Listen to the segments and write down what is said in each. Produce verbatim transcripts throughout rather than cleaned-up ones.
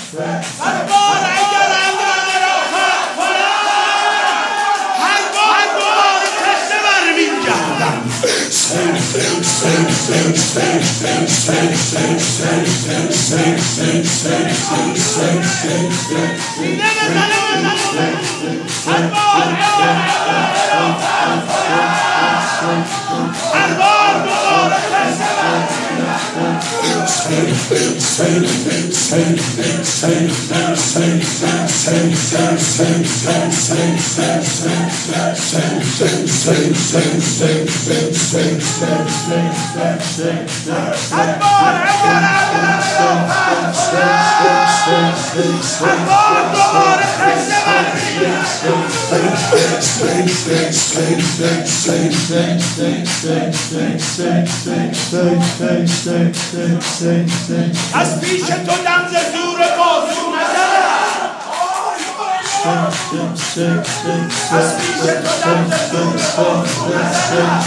هر بار اگر علمه را خط کنم هر بار دوباره تشنه برمیگردم هر بار هر بار دوباره تشنه از پیش تو دم ز زور بازو نزنم از پیش تو دم ز زور بازو نزنم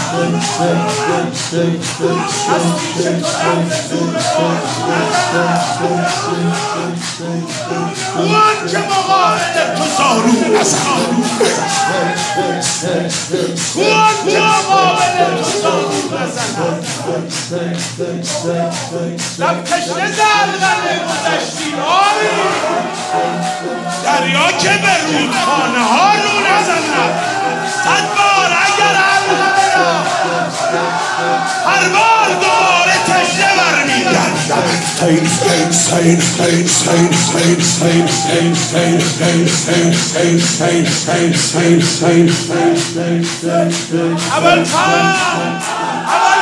از پیش تو دم ز زور بازو نزنم وان که مقابل تو زارو نزنم وان که مقابل تو زارو نزنم لب تشنه زرغن گذشتی آری دریا که به رودخانه ها رو نزند صد بار اگر علمه را هر بار دوباره تشنه برمیگردم اول